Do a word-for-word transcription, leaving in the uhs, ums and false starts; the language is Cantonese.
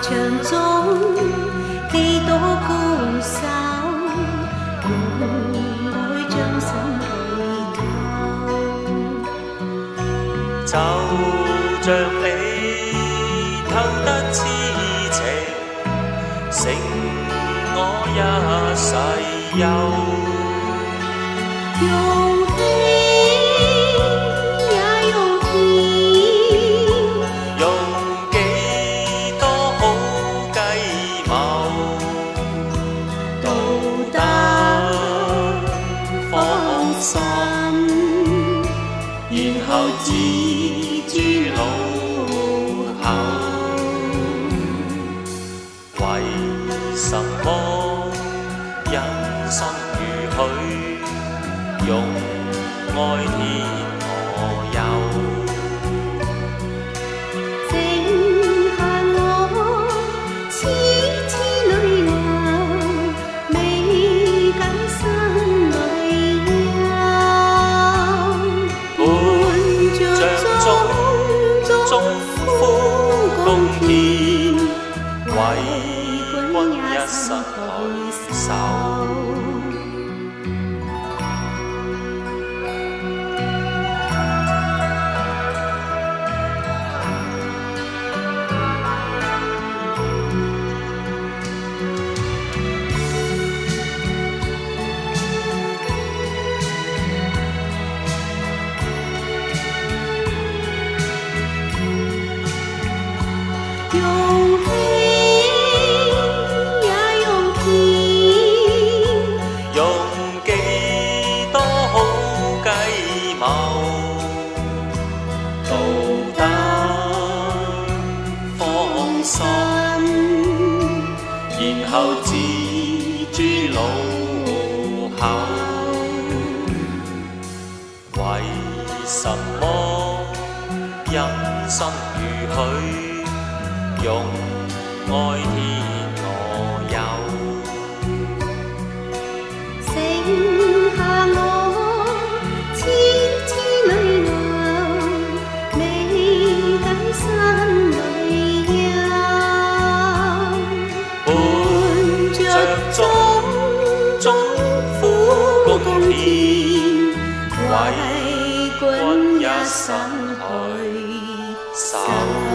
場中幾多高手，用愛將心去求。 就像你偷得痴情，勝我一世憂。 用氣也用甜， 用幾多好計謀， 道德放心，然後自諸老後。為什麼忍心如許，用愛天我有？ 剩下我痴痴女郎，未解心裏憂。伴着種種苦共甜，為君一生去守。用氣也用甜， 用幾多好計謀，道德放心，然後自諸老後。為什麼忍心如許，用愛天我有？ 剩下我痴痴女郎，未解心裏憂。伴着種種苦共甜，為君一生去守。